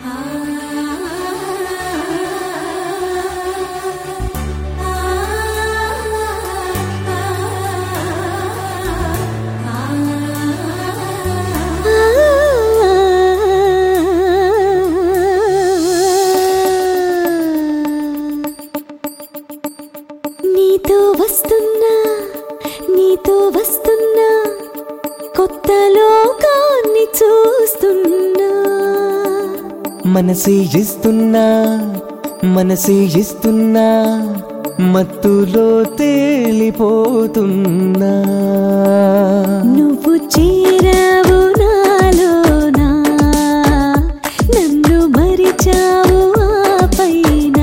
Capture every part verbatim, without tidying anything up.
నీతో వస్తున్నా నీతో వస్తున్నా కొత్త లోకాన్ని చూస్తున్నా మనసి ఇస్తున్నా మనసి ఇస్తున్నా మత్తులో తేలిపోతున్నా నువ్వు చేరావు నాలోనా నన్ను మరిచావు ఆపైన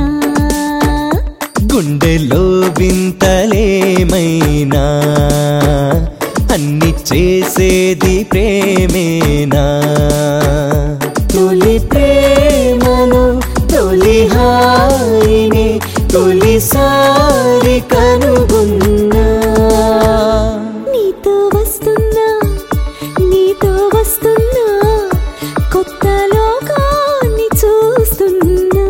గుండెలో వింతలేమైనా అన్ని చేసేది ప్రేమేనా తొలి ప్రేమను తొలి హాయిని తొలిసారి కనుగొన్నా నీతో వస్తున్నా నీతో వస్తున్నా కొత్త లోకాన్ని చూస్తున్నా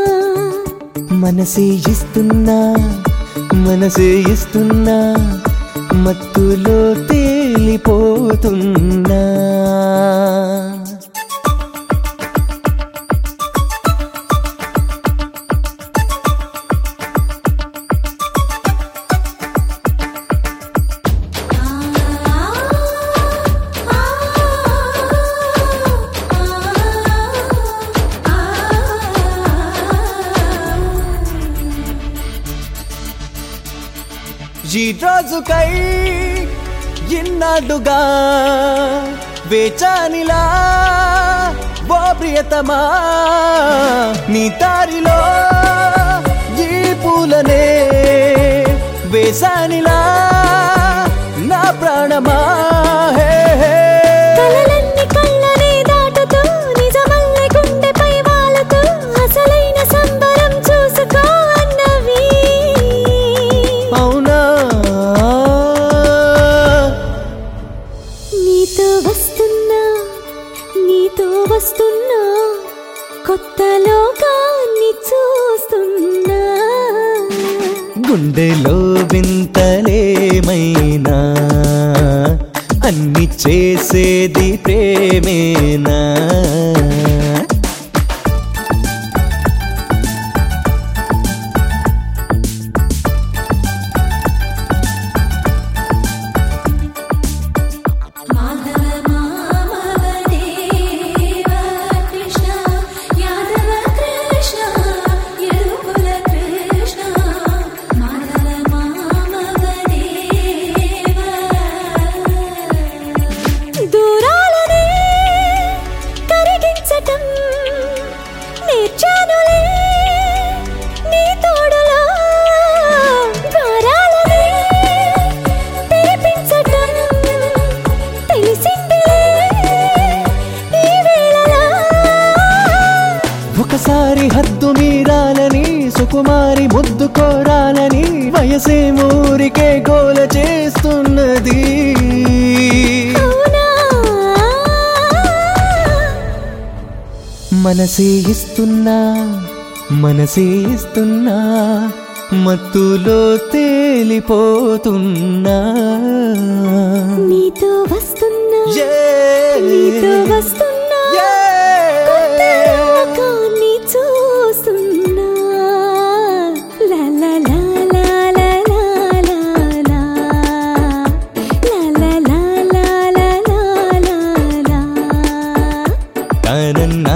మనసి ఇస్తున్నా మనసి ఇస్తున్నా మత్తులో తేలిపోతున్నా ఈ రోజుకై ఇన్నాడుగా వేచానిలా ఓ ప్రియతమా నీ దారిలో ఈ పూలనే వేసానిలా నా ప్రాణమా హే హే కలలన్నీ కళ్ళనే దాటుతూ నిజమల్లే గుండెపై వాలుతూ అసలైన సంబరం చూసుకో అన్నవి అవునా నీతో వస్తున్నా నీతో వస్తున్నా కొత్త లోకాన్ని చూస్తున్నా గుండెలో వింతలేమైనా అన్ని చేసేది ప్రేమేనా ఒకసారి హద్దు మీరాలని సుకుమారి ముద్దు కోరాలని వయసే ఊరికే గోల చేస్తున్నది మనసి ఇస్తున్నా మనసి ఇస్తున్నా మత్తులో తేలిపోతున్నా నీతో వస్తున్నా Yeah. నీతో వస్తున్నా Yeah. కొత్త లోకాన్ని చూస్తున్నా లా లా లా లా లా లా లా లా లా లా లా లా లా లా లా తనన్నా